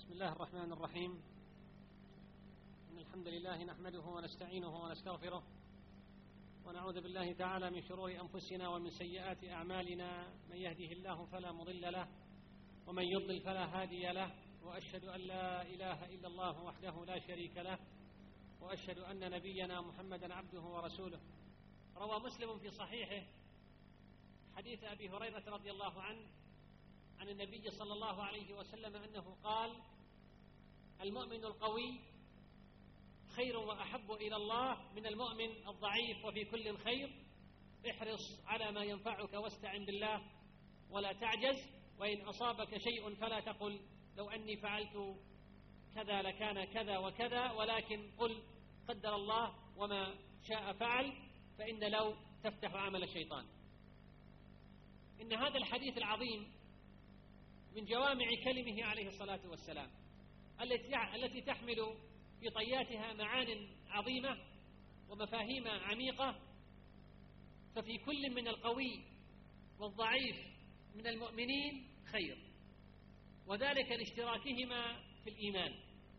بسم الله الرحمن الرحيم. إن الحمد لله نحمده ونستعينه ونستغفره ونعوذ بالله تعالى من شرور أنفسنا ومن سيئات أعمالنا، من يهده الله فلا مضل له ومن يضلل فلا هادي له، وأشهد أن لا إله إلا الله وحده لا شريك له، وأشهد أن نبينا محمدا عبده ورسوله. روى مسلم في صحيحه حديث أبي هريرة رضي الله عنه عن النبي صلى الله عليه وسلم أنه قال: المؤمن القوي خير وأحب إلى الله من المؤمن الضعيف، وفي كل خير. احرص على ما ينفعك واستعن بالله ولا تعجز، وإن أصابك شيء فلا تقل لو أني فعلت كذا لكان كذا وكذا، ولكن قل قدر الله وما شاء فعل، فإن لو تفتح عمل الشيطان. إن هذا الحديث العظيم من جوامع كلمه عليه الصلاة والسلام التي تحمل في طياتها معان عظيمة ومفاهيم عميقة. ففي كل من القوي والضعيف من المؤمنين خير، وذلك لاشتراكهما في الإيمان.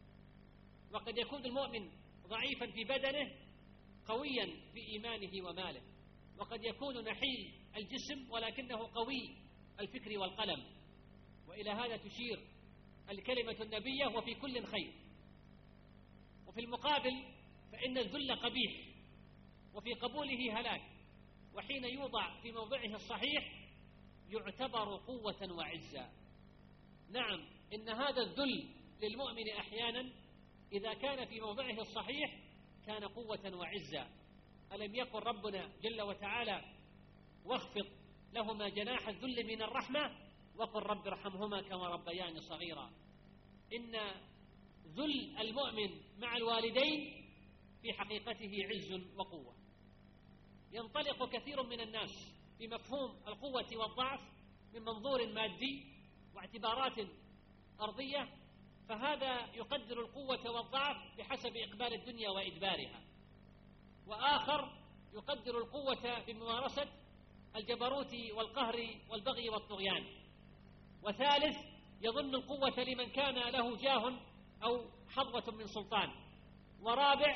وقد يكون المؤمن ضعيفا في بدنه قويا في إيمانه وماله، وقد يكون نحيل الجسم ولكنه قوي الفكر والقلم. وإلى هذا تشير الكلمة النبية: وفي كل خير. وفي المقابل فإن الذل قبيح، وفي قبوله هلاك، وحين يوضع في موضعه الصحيح يعتبر قوة وعزة. نعم، إن هذا الذل للمؤمن أحيانا إذا كان في موضعه الصحيح كان قوة وعزة. ألم يقل ربنا جل وتعالى: واخفض لهما جناح الذل من الرحمة وقل رب ارحمهما كما ربياني صغيرا. إن ذل المؤمن مع الوالدين في حقيقته عز وقوة. ينطلق كثير من الناس بمفهوم القوة والضعف من منظور مادي واعتبارات أرضية، فهذا يقدر القوة والضعف بحسب إقبال الدنيا وإدبارها، وآخر يقدر القوة بممارسة الجبروت والقهر والبغي والطغيان، وثالث يظن القوة لمن كان له جاه أو حظوة من سلطان، ورابع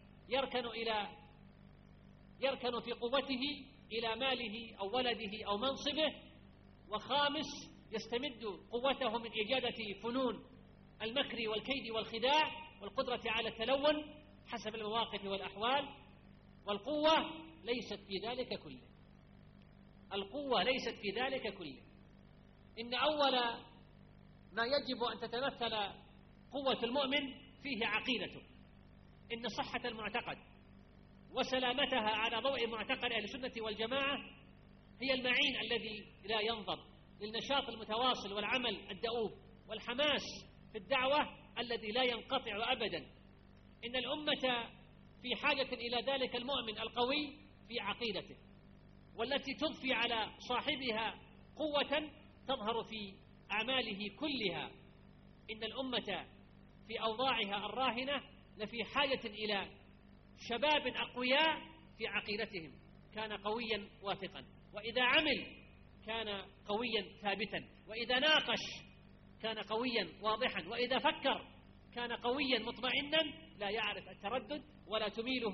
يركن في قوته إلى ماله أو ولده أو منصبه، وخامس يستمد قوته من إجادة فنون المكر والكيد والخداع والقدرة على التلون حسب المواقف والأحوال. والقوة ليست في ذلك كله. القوة ليست في ذلك كله. إن أول ما يجب أن تتمثل قوة المؤمن فيه عقيدته. إن صحة المعتقد وسلامتها على ضوء معتقد أهل السنة والجماعة هي المعين الذي لا ينضب للنشاط المتواصل والعمل الدؤوب والحماس في الدعوة الذي لا ينقطع أبدا. إن الأمة في حاجة إلى ذلك المؤمن القوي في عقيدته، والتي تضفي على صاحبها قوة تظهر في أعماله كلها. إن الأمة في أوضاعها الراهنة لفي حاجة إلى شباب أقوياء في عقيدتهم، كان قويا واثقا، وإذا عمل كان قويا ثابتا، وإذا ناقش كان قويا واضحا، وإذا فكر كان قويا مطمئنا لا يعرف التردد ولا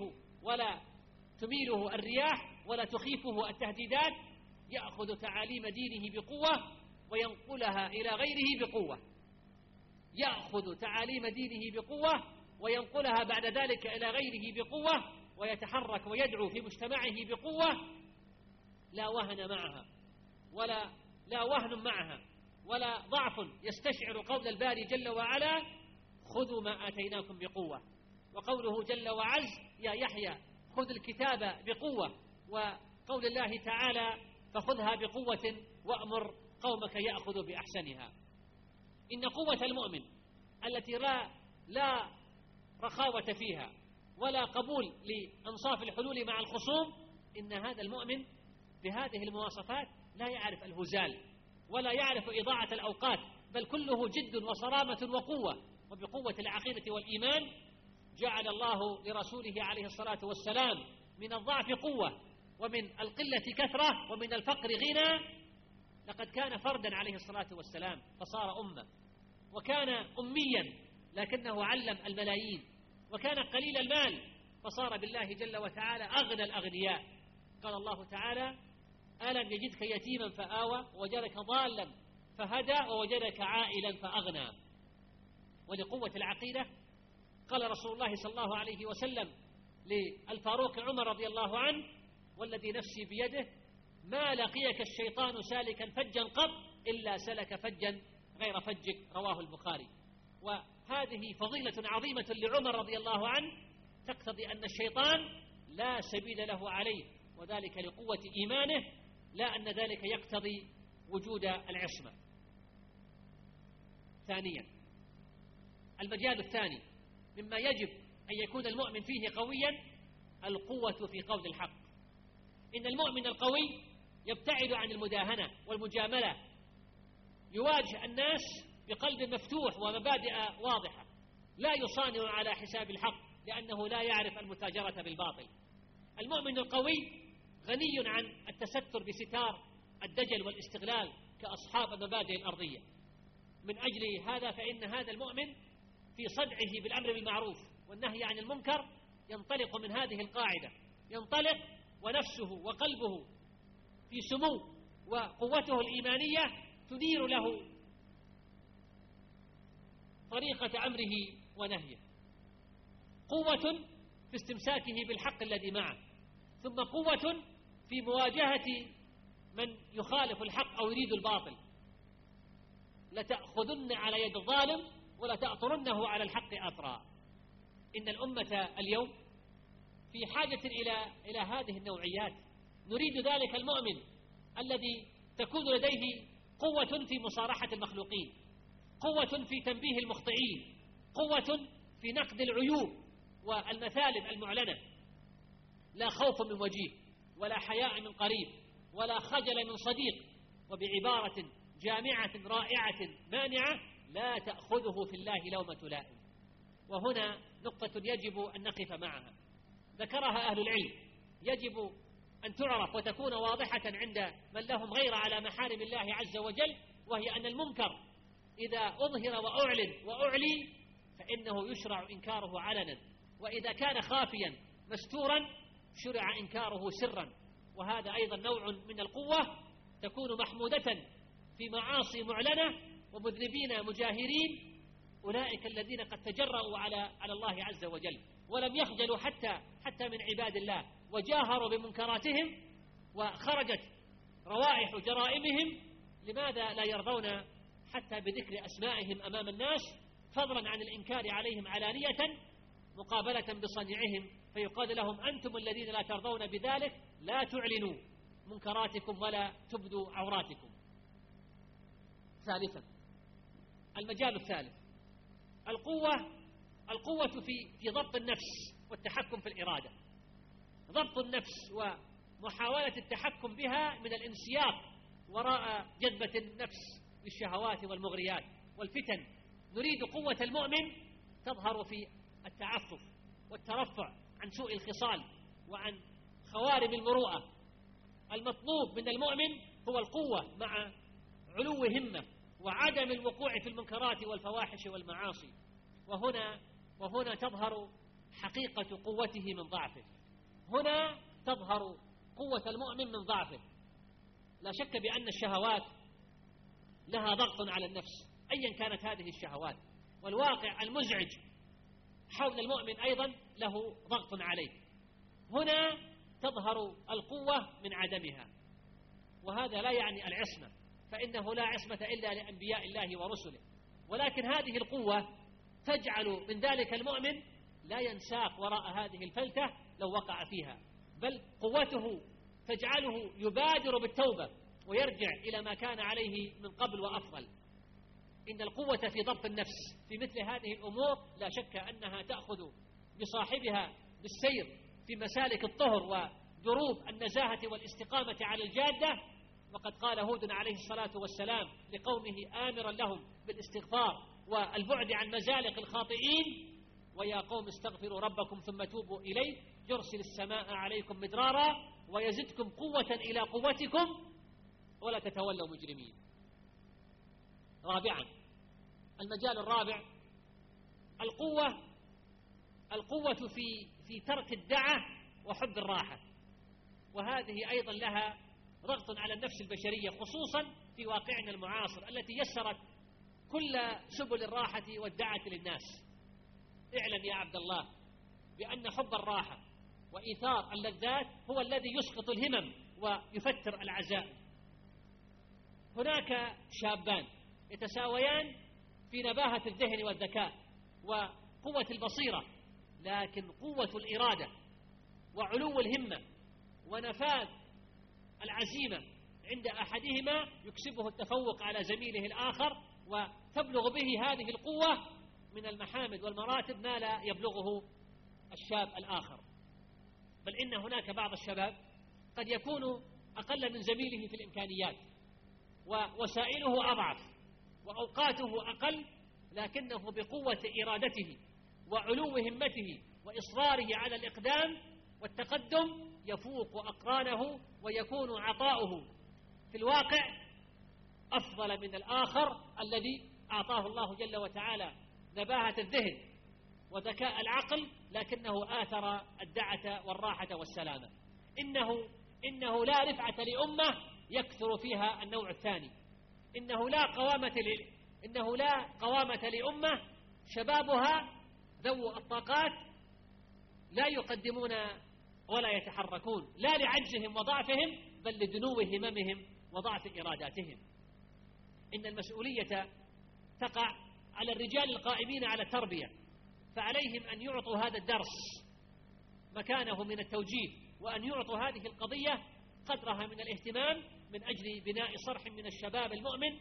تميله الرياح ولا تخيفه التهديدات. يأخذ تعاليم دينه بقوة وينقلها إلى غيره بقوة، يأخذ تعاليم دينه بقوة وينقلها بعد ذلك إلى غيره بقوة، ويتحرك ويدعو في مجتمعه بقوة لا وهن معها لا وهن معها ولا ضعف يستشعر قول الباري جل وعلا: خذوا ما آتيناكم بقوة. وقوله جل وعز: يا يحيى خذ الكتاب بقوة. وقول الله تعالى: فخذها بقوة وأمر قومك يأخذوا بأحسنها. إن قوة المؤمن التي لا رخاوة فيها ولا قبول لأنصاف الحلول مع الخصوم، إن هذا المؤمن بهذه المواصفات لا يعرف الهزال ولا يعرف إضاعة الأوقات، بل كله جد وصرامة وقوة. وبقوة العقيدة والإيمان جعل الله لرسوله عليه الصلاة والسلام من الضعف قوة، ومن القلة كثرة، ومن الفقر غنى. لقد كان فردا عليه الصلاة والسلام فصار أمة، وكان أميا لكنه علم الملايين، وكان قليل المال فصار بالله جل وتعالى أغنى الأغنياء. قال الله تعالى: ألم يجدك يتيما فآوى ووجدك ضالا فهدى ووجدك عائلا فأغنى. ولقوة العقيدة قال رسول الله صلى الله عليه وسلم للفاروق عمر رضي الله عنه: والذي نفسي بيده ما لقيك الشيطان سالكا فجا قط إلا سلك فجا غير فجك، رواه البخاري. وهذه فضيلة عظيمة لعمر رضي الله عنه تقتضي أن الشيطان لا سبيل له عليه، وذلك لقوة إيمانه، لا أن ذلك يقتضي وجود العصمة. ثانيا، المجال الثاني مما يجب أن يكون المؤمن فيه قويا القوة في قول الحق. إن المؤمن القوي يبتعد عن المداهنة والمجاملة، يواجه الناس بقلب مفتوح ومبادئ واضحة، لا يصانع على حساب الحق لأنه لا يعرف المتاجرة بالباطل. المؤمن القوي غني عن التستر بستار الدجل والاستغلال كأصحاب المبادئ الأرضية. من أجل هذا فإن هذا المؤمن في صدعه بالأمر بالمعروف والنهي عن المنكر ينطلق من هذه القاعدة، ينطلق ونفسه وقلبه في سمو، وقوته الإيمانية تدير له طريقة أمره ونهيه. قوة في استمساكه بالحق الذي معه، ثم قوة في مواجهة من يخالف الحق أو يريد الباطل. لتأخذن على يد الظالم ولتأطرنه على الحق أطرا. إن الأمة اليوم في حاجة إلى هذه النوعيات. نريد ذلك المؤمن الذي تكون لديه قوة في مصارحة المخلوقين، قوة في تنبيه المخطئين، قوة في نقد العيوب والمثالب المعلنة، لا خوف من وجيه ولا حياء من قريب ولا خجل من صديق، وبعبارة جامعة رائعة مانعة: لا تأخذه في الله لومة لائم. وهنا نقطة يجب أن نقف معها، ذكرها أهل العلم، يجب أن تعرف وتكون واضحة عند من لهم غير على محارم الله عز وجل، وهي أن المنكر إذا أظهر وأعلن وأعلي فإنه يشرع إنكاره علنا، وإذا كان خافيا مستورا شرع إنكاره سرا. وهذا أيضا نوع من القوة تكون محمودة في معاصي معلنة ومذنبين مجاهرين، أولئك الذين قد تجرؤوا على الله عز وجل ولم يخجلوا حتى من عباد الله، وجاهروا بمنكراتهم وخرجت روائح جرائمهم. لماذا لا يرضون حتى بذكر أسمائهم أمام الناس، فضلا عن الإنكار عليهم علانية مقابلة بصنيعهم؟ فيقال لهم: أنتم الذين لا ترضون بذلك لا تعلنوا منكراتكم ولا تبدوا عوراتكم. ثالثا، المجال الثالث القوة في ضبط النفس والتحكم في الإرادة. ضبط النفس ومحاولة التحكم بها من الانسياق وراء جذبة النفس للشهوات والمغريات والفتن. نريد قوة المؤمن تظهر في التعفف والترفع عن سوء الخصال وعن خوارم المروءة. المطلوب من المؤمن هو القوة مع علو همة وعدم الوقوع في المنكرات والفواحش والمعاصي. وهنا تظهر حقيقة قوته من ضعفه. هنا تظهر قوة المؤمن من ضعفه. لا شك بأن الشهوات لها ضغط على النفس أيا كانت هذه الشهوات، والواقع المزعج حول المؤمن أيضا له ضغط عليه. هنا تظهر القوة من عدمها، وهذا لا يعني العصمة، فإنه لا عصمة إلا لأنبياء الله ورسله، ولكن هذه القوة تجعل من ذلك المؤمن لا ينساق وراء هذه الفلتة لو وقع فيها، بل قوته تجعله يبادر بالتوبة ويرجع إلى ما كان عليه من قبل وأفضل. إن القوة في ضبط النفس في مثل هذه الأمور لا شك أنها تأخذ بصاحبها بالسير في مسالك الطهر ودروب النزاهة والاستقامة على الجادة. وقد قال هود عليه الصلاة والسلام لقومه آمرا لهم بالاستغفار والبعد عن مزالق الخاطئين: ويا قوم استغفروا ربكم ثم توبوا إليه يرسل السماء عليكم مدرارا ويزدكم قوة إلى قوتكم ولا تتولوا مجرمين. رابعا، المجال الرابع القوة في ترك الدعة وحب الراحة، وهذه أيضا لها ضغط على النفس البشرية، خصوصا في واقعنا المعاصر التي يسرت كل سبل الراحة والدعة للناس. اعلم يا عبد الله بأن حب الراحة وإيثار اللذات هو الذي يسقط الهمم ويفتر العزائم. هناك شابان يتساويان في نباهة الذهن والذكاء وقوة البصيرة، لكن قوة الإرادة وعلو الهمة ونفاذ العزيمة عند أحدهما يكسبه التفوق على زميله الآخر، وتبلغ به هذه القوة من المحامد والمراتب ما لا يبلغه الشاب الآخر. بل إن هناك بعض الشباب قد يكون أقل من زميله في الإمكانيات ووسائله أضعف وأوقاته أقل، لكنه بقوة إرادته وعلو همته وإصراره على الإقدام والتقدم يفوق أقرانه، ويكون عطاؤه في الواقع أفضل من الآخر الذي أعطاه الله جل وتعالى نباهة الذهن وذكاء العقل، لكنه آثر الدعة والراحة والسلامة. إنه لا رفعة لأمة يكثر فيها النوع الثاني، إنه لا قوامة لأمة شبابها ذو الطاقات لا يقدمون ولا يتحركون، لا لعجزهم وضعفهم بل لدنو هممهم وضعف إراداتهم. إن المسؤولية تقع على الرجال القائمين على التربية، فعليهم أن يعطوا هذا الدرس مكانه من التوجيه، وأن يعطوا هذه القضية قدرها من الاهتمام من أجل بناء صرح من الشباب المؤمن،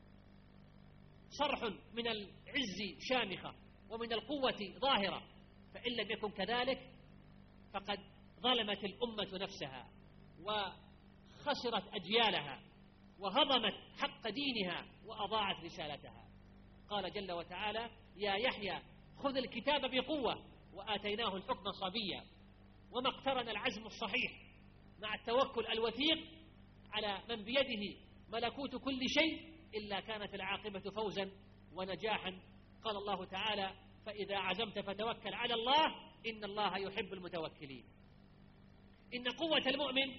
صرح من العز شامخة ومن القوة ظاهرة. فإن لم يكن كذلك فقد ظلمت الأمة نفسها وخسرت أجيالها وهضمت حق دينها وأضاعت رسالتها. قال جل وتعالى: يا يحيى خذ الكتاب بقوة وآتيناه الحكم صبيا. وما اقترن العزم الصحيح مع التوكل الوثيق على من بيده ملكوت كل شيء إلا كانت العاقبة فوزا ونجاحا. قال الله تعالى: فإذا عزمت فتوكل على الله إن الله يحب المتوكلين. إن قوة المؤمن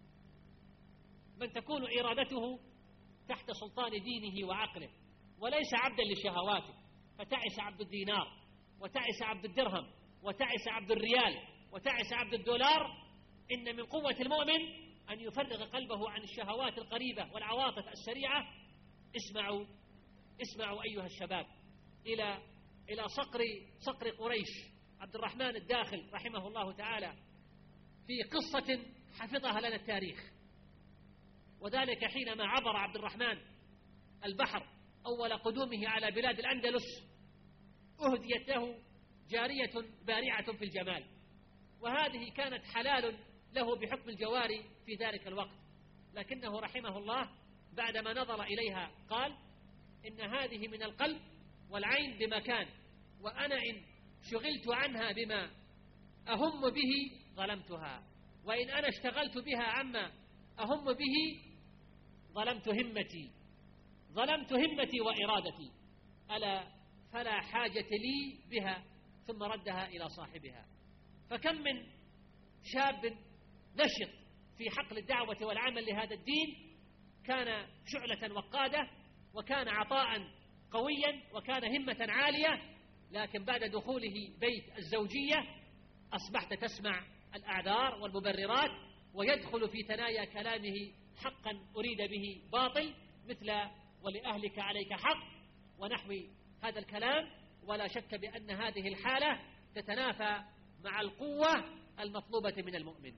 من تكون إرادته تحت سلطان دينه وعقله، وليس عبدا لشهواته، فتعس عبد الدينار وتعس عبد الدرهم وتعس عبد الريال وتعس عبد الدولار. إن من قوة المؤمن أن يفرغ قلبه عن الشهوات القريبة والعواطف السريعة. اسمعوا أيها الشباب إلى صقر قريش عبد الرحمن الداخل رحمه الله تعالى في قصة حفظها لنا التاريخ، وذلك حينما عبر عبد الرحمن البحر أول قدومه على بلاد الأندلس أهديت له جارية بارعة في الجمال، وهذه كانت حلال له بحكم الجواري في ذلك الوقت، لكنه رحمه الله بعدما نظر إليها قال: إن هذه من القلب والعين بمكان، وأنا إن شغلت عنها بما أهم به ظلمتها، وإن أنا اشتغلت بها عما أهم به ظلمت همتي وإرادتي، ألا فلا حاجة لي بها. ثم ردها إلى صاحبها. فكم من شاب نشط في حقل الدعوة والعمل لهذا الدين كان شعلة وقادة، وكان عطاء قويا، وكان همة عالية، لكن بعد دخوله بيت الزوجية أصبحت تسمع الأعذار والمبررات، ويدخل في ثنايا كلامه حقا أريد به باطل، مثل ولأهلك عليك حق ونحو هذا الكلام. ولا شك بأن هذه الحالة تتنافى مع القوة المطلوبة من المؤمن.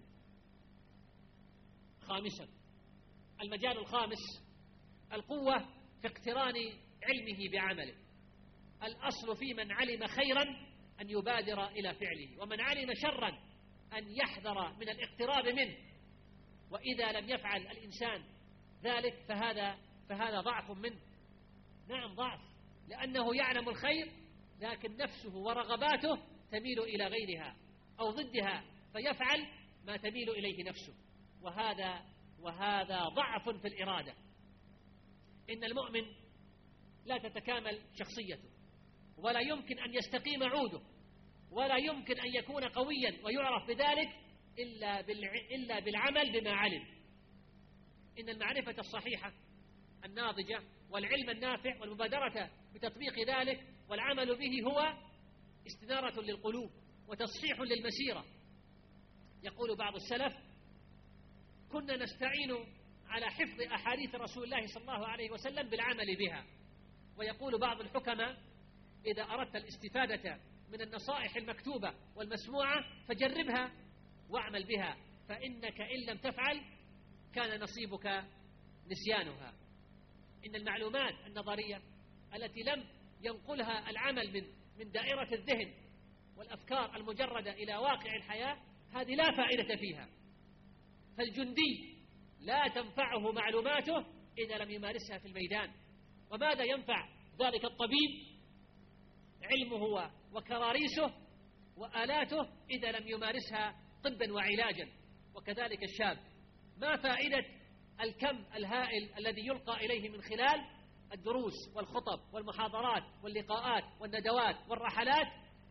خامسا، المجال الخامس القوة في اقتران علمه بعمله. الأصل في من علم خيرا أن يبادر إلى فعله، ومن علم شرا أن يحذر من الاقتراب منه. وإذا لم يفعل الإنسان ذلك فهذا ضعف منه. نعم ضعف، لأنه يعلم الخير لكن نفسه ورغباته تميل إلى غيرها أو ضدها، فيفعل ما تميل إليه نفسه، وهذا ضعف في الإرادة. إن المؤمن لا تتكامل شخصيته، ولا يمكن أن يستقيم عوده، ولا يمكن أن يكون قويا ويعرف بذلك إلا بالعمل بما علم. إن المعرفة الصحيحة الناضجة والعلم النافع والمبادرة بتطبيق ذلك والعمل به هو استنارة للقلوب وتصحيح للمسيرة. يقول بعض السلف: كنا نستعين على حفظ أحاديث رسول الله صلى الله عليه وسلم بالعمل بها. ويقول بعض الحكماء: إذا أردت الاستفادة من النصائح المكتوبة والمسموعة فجربها واعمل بها، فإنك إن لم تفعل كان نصيبك نسيانها. إن المعلومات النظرية التي لم ينقلها العمل من دائرة الذهن والأفكار المجردة إلى واقع الحياة هذه لا فائدة فيها. فالجندي لا تنفعه معلوماته إذا لم يمارسها في الميدان. وماذا ينفع ذلك الطبيب علمه وكراريسه وآلاته إذا لم يمارسها طبا وعلاجا؟ وكذلك الشاب، ما فائدة الكم الهائل الذي يلقى إليه من خلال الدروس والخطب والمحاضرات واللقاءات والندوات والرحلات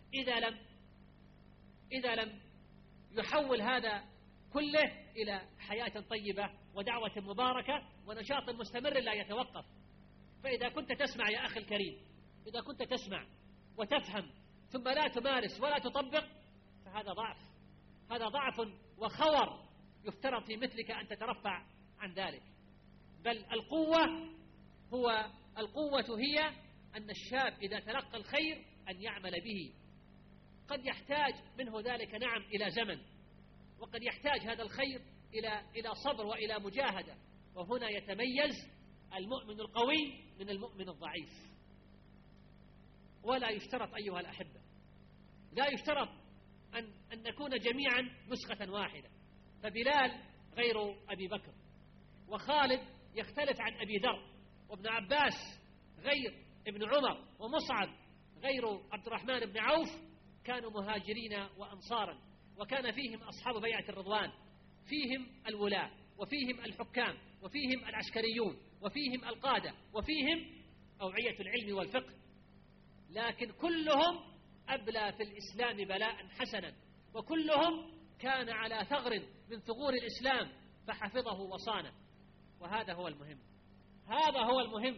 إذا لم يحول هذا كله إلى حياة طيبة ودعوة مباركة ونشاط مستمر لا يتوقف. فإذا كنت تسمع يا أخي الكريم، إذا كنت تسمع وتفهم ثم لا تمارس ولا تطبق فهذا ضعف، هذا ضعف وخور يفترض في مثلك أن تترفع عن ذلك. بل القوة هي أن الشاب إذا تلقى الخير أن يعمل به. قد يحتاج منه ذلك نعم إلى زمن، وقد يحتاج هذا الخير إلى صبر وإلى مجاهدة. وهنا يتميز المؤمن القوي من المؤمن الضعيف. ولا يشترط أيها الأحبة، لا يشترط أن نكون جميعا نسخة واحدة. فبلال غير أبي بكر، وخالد يختلف عن أبي ذر، وابن عباس غير ابن عمر، ومصعب غير عبد الرحمن بن عوف. كانوا مهاجرين وأنصارا، وكان فيهم أصحاب بيعة الرضوان، فيهم الولاة وفيهم الحكام وفيهم العسكريون وفيهم القادة وفيهم أوعية العلم والفقه. لكن كلهم أبلى في الإسلام بلاء حسنا، وكلهم كان على ثغر من ثغور الإسلام فحفظه وصانه. وهذا هو المهم، هذا هو المهم.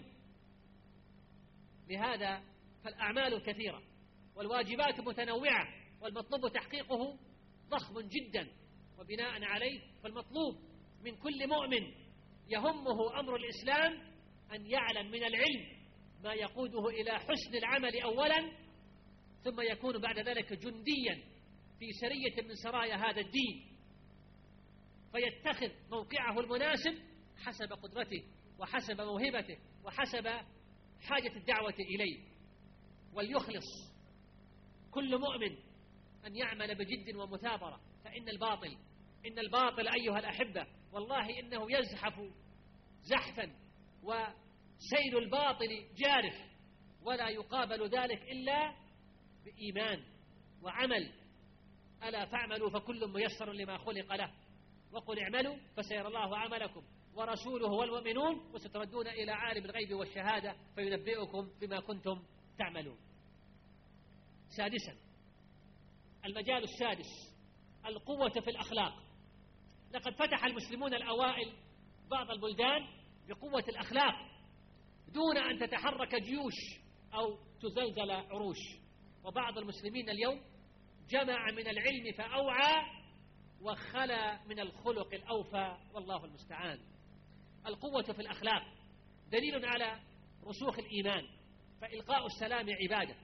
لهذا فالأعمال كثيرة والواجبات متنوعة، والمطلوب تحقيقه ضخم جدا. وبناء عليه فالمطلوب من كل مؤمن يهمه أمر الإسلام أن يعلم من العلم ما يقوده إلى حسن العمل أولا، ثم يكون بعد ذلك جنديا في سرية من سرايا هذا الدين، فيتخذ موقعه المناسب حسب قدرته وحسب موهبته وحسب حاجة الدعوة إليه. وليخلص كل مؤمن أن يعمل بجد ومثابرة. فإن الباطل أيها الأحبة والله إنه يزحف زحفا، وسيل الباطل جارف، ولا يقابل ذلك إلا بإيمان وعمل. ألا فاعملوا فكل ميسر لما خلق له، وقل اعملوا فسيرى الله عملكم ورسوله والمؤمنون وستردون إلى عالم الغيب والشهادة فينبئكم بما كنتم تعملون. سادسا، المجال السادس، القوة في الأخلاق. لقد فتح المسلمون الأوائل بعض البلدان بقوة الأخلاق دون أن تتحرك جيوش أو تزلزل عروش. وبعض المسلمين اليوم جمع من العلم فأوعى وخلى من الخلق الأوفى، والله المستعان. القوة في الأخلاق دليل على رسوخ الإيمان، فإلقاء السلام عبادة،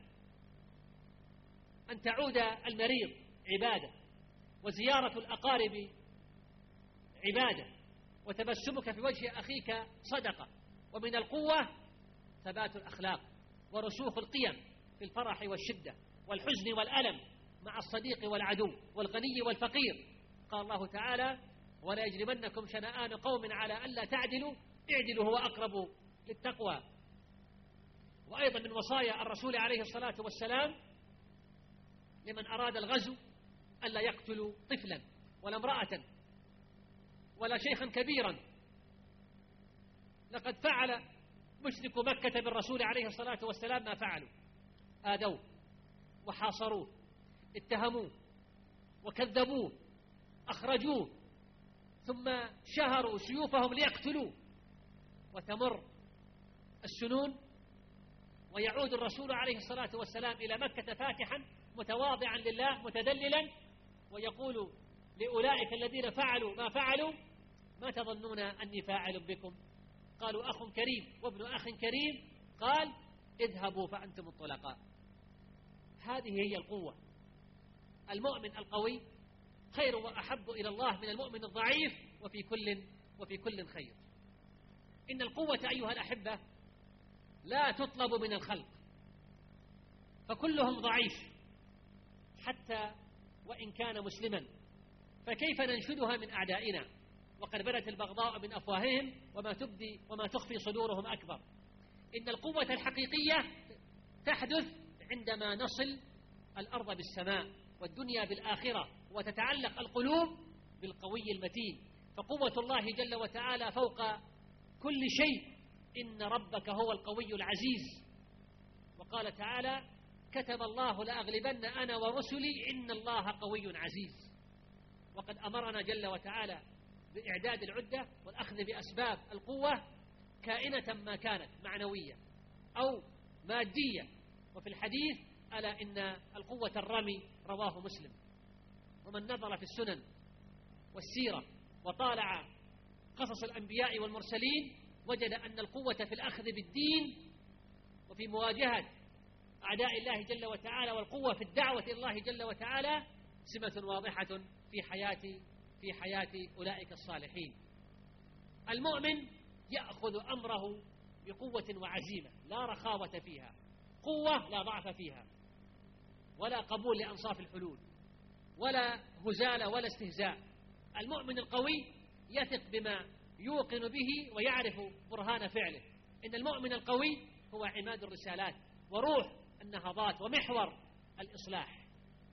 أن تعود المريض عبادة، وزيارة الأقارب عبادة، وتبسمك في وجه أخيك صدقة. ومن القوة ثبات الأخلاق ورسوخ القيم في الفرح والشدة والحزن والألم، مع الصديق والعدو والغني والفقير. قال الله تعالى: ولا يجرمنكم شنآن قوم على ألا تعدلوا اعدلوا هو أقرب للتقوى. وأيضا من وصايا الرسول عليه الصلاة والسلام لمن أراد الغزو ألا يقتلوا طفلا ولا امرأة ولا شيخا كبيرا. لقد فعل مشركو مكة بالرسول عليه الصلاة والسلام ما فعلوا؟ آذوه وحاصروه، اتهموه وكذبوه، أخرجوه، ثم شهروا سيوفهم ليقتلوه، وتمر السنون ويعود الرسول عليه الصلاة والسلام إلى مكة فاتحا متواضعا لله متدللا، ويقول لأولئك الذين فعلوا ما فعلوا: ما تظنون أني فاعل بكم؟ قالوا: أخ كريم وابن أخ كريم. قال: اذهبوا فأنتم الطلقاء. هذه هي القوة. المؤمن القوي خير وأحب إلى الله من المؤمن الضعيف، وفي كل خير. إن القوة أيها الأحبة لا تطلب من الخلق، فكلهم ضعيف حتى وإن كان مسلما، فكيف ننشدها من أعدائنا وقد بدت البغضاء من أفواههم وما تخفي صدورهم أكبر. إن القوة الحقيقية تحدث عندما نصل الأرض بالسماء والدنيا بالآخرة، وتتعلق القلوب بالقوي المتين. فقوة الله جل وتعالى فوق كل شيء. إن ربك هو القوي العزيز. وقال تعالى: كتب الله لأغلبن أنا ورسلي إن الله قوي عزيز. وقد أمرنا جل وتعالى بإعداد العدة والأخذ بأسباب القوة كائنة ما كانت، معنوية أو مادية. وفي الحديث: ألا إن القوة الرمي، رواه مسلم. ومن نظر في السنن والسيرة وطالع قصص الأنبياء والمرسلين وجد أن القوة في الأخذ بالدين وفي مواجهة أعداء الله جل وتعالى، والقوة في الدعوة إلى الله جل وتعالى سمة واضحة في حياة أولئك الصالحين. المؤمن يأخذ أمره بقوة وعزيمة لا رخاوة فيها، قوة لا ضعف فيها، ولا قبول لأنصاف الحلول، ولا هزال ولا استهزاء. المؤمن القوي يثق بما يوقن به ويعرف برهان فعله. إن المؤمن القوي هو عماد الرسالات وروح النهضات ومحور الإصلاح.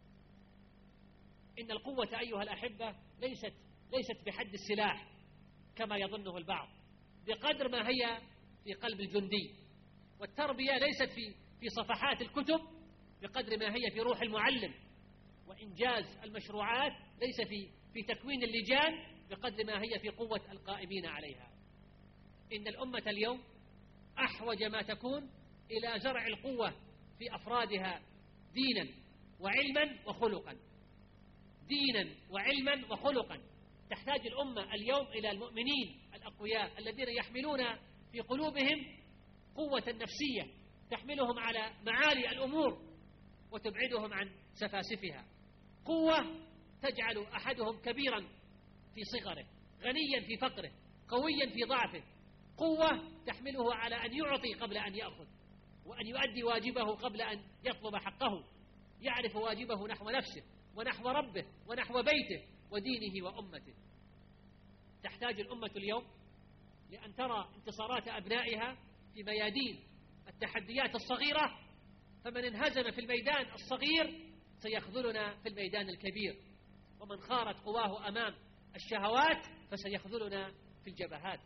إن القوة أيها الأحبة ليست بحد السلاح كما يظنه البعض، بقدر ما هي في قلب الجندي. والتربية ليست في صفحات الكتب بقدر ما هي في روح المعلم. وإنجاز المشروعات ليس في تكوين اللجان بقدر ما هي في قوة القائمين عليها. إن الأمة اليوم أحوج ما تكون إلى زرع القوة في أفرادها دينا وعلما وخلقا. دينا وعلما وخلقا. تحتاج الأمة اليوم إلى المؤمنين الأقوياء الذين يحملون في قلوبهم قوة نفسية تحملهم على معالي الأمور وتبعدهم عن سفاسفها. قوة تجعل أحدهم كبيرا في صغره، غنيا في فقره، قويا في ضعفه. قوة تحمله على أن يعطي قبل أن يأخذ، وأن يؤدي واجبه قبل أن يطلب حقه. يعرف واجبه نحو نفسه ونحو ربه ونحو بيته ودينه وأمته. تحتاج الأمة اليوم لأن ترى انتصارات أبنائها في ميادين التحديات الصغيرة، فمن انهزم في الميدان الصغير سيخذلنا في الميدان الكبير، ومن خارت قواه أمام الشهوات فسيخذلنا في الجبهات.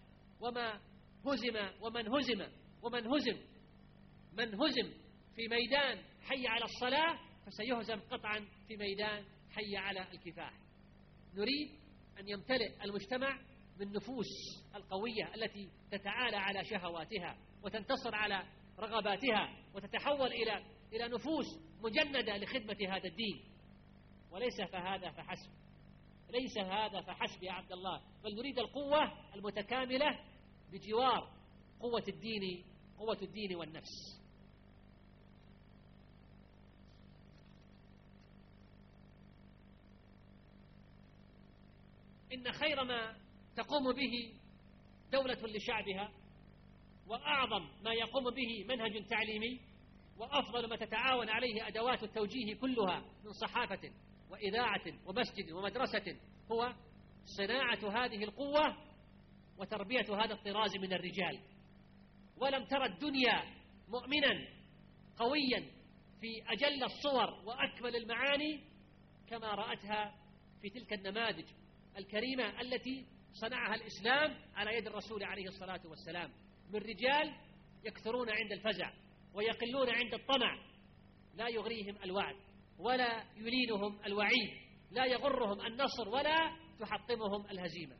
من هزم في ميدان حي على الصلاة فسيهزم قطعا في ميدان حي على الكفاح. نريد أن يمتلئ المجتمع بالنفوس القوية التي تتعالى على شهواتها وتنتصر على رغباتها وتتحول إلى نفوس مجندة لخدمة هذا الدين. وليس هذا فحسب يا عبد الله، بل نريد القوة المتكاملة بجوار قوة الدين والنفس. إن خير ما تقوم به دولة لشعبها، وأعظم ما يقوم به منهج تعليمي، وأفضل ما تتعاون عليه أدوات التوجيه كلها من صحافة وإذاعة ومسجد ومدرسة، هو صناعة هذه القوة وتربية هذا الطراز من الرجال. ولم ترى الدنيا مؤمنا قويا في أجل الصور وأكمل المعاني كما رأتها في تلك النماذج الكريمة التي صنعها الإسلام على يد الرسول عليه الصلاة والسلام، من رجال يكثرون عند الفزع ويقلون عند الطمع. لا يغريهم الوعد ولا يلينهم الوعيد، لا يغرهم النصر ولا تحطمهم الهزيمة.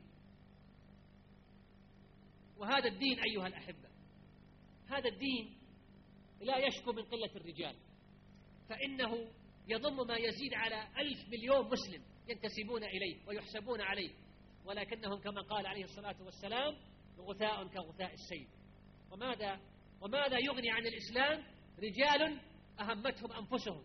وهذا الدين أيها الأحبة، هذا الدين لا يشكو من قلة الرجال، فإنه يضم ما يزيد على 1,000 مليون مسلم ينتسبون إليه ويحسبون عليه، ولكنهم كما قال عليه الصلاة والسلام غثاء كغثاء السيل. وماذا يغني عن الإسلام؟ رجال أهمتهم أنفسهم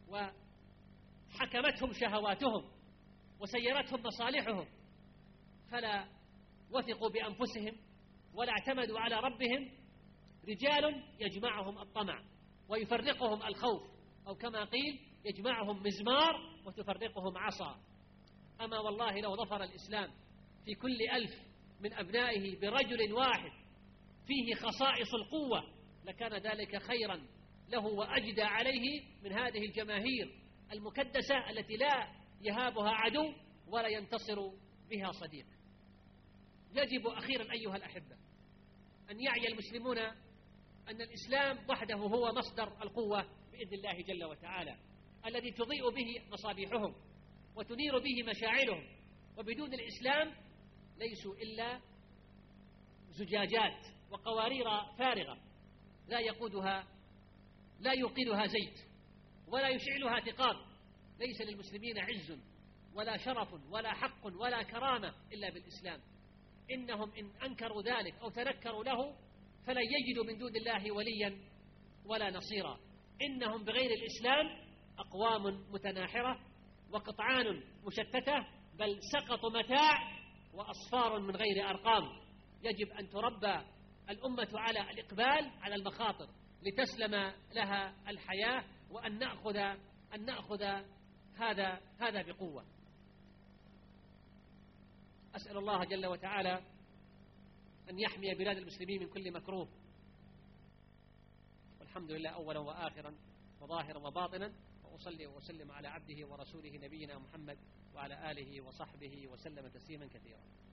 وحكمتهم شهواتهم وسيرتهم مصالحهم، فلا وثقوا بأنفسهم ولا اعتمدوا على ربهم. رجال يجمعهم الطمع ويفرقهم الخوف، أو كما قيل يجمعهم مزمار وتفرقهم عصا. أما والله لو ظفر الإسلام في كل 1000 من أبنائه برجل واحد فيه خصائص القوة لكان ذلك خيرا له وأجدى عليه من هذه الجماهير المكدسة التي لا يهابها عدو ولا ينتصر بها صديق. يجب أخيرا أيها الأحبة أن يعي المسلمون أن الإسلام وحده هو مصدر القوة بإذن الله جل وتعالى، الذي تضيء به مصابيحهم وتنير به مشاعرهم. وبدون الإسلام ليسوا إلا زجاجات وقوارير فارغة لا يوقدها زيت ولا يشعلها ثقاب. ليس للمسلمين عز ولا شرف ولا حق ولا كرامة إلا بالإسلام. إنهم إن أنكروا ذلك أو تنكروا له فلن يجدوا من دون الله وليا ولا نصيرا. إنهم بغير الإسلام أقوام متناحرة وقطعان مشتتة، بل سقط متاع وأصفار من غير أرقام. يجب أن تربى الأمة على الإقبال على المخاطر لتسلم لها الحياة، وأن نأخذ هذا بقوة. أسأل الله جل وتعالى أن يحمي بلاد المسلمين من كل مكروه، والحمد لله أولا وآخرا وظاهرا وباطنا، وأصلي وأسلم على عبده ورسوله نبينا محمد وعلى آله وصحبه وسلم تسليما كثيرا.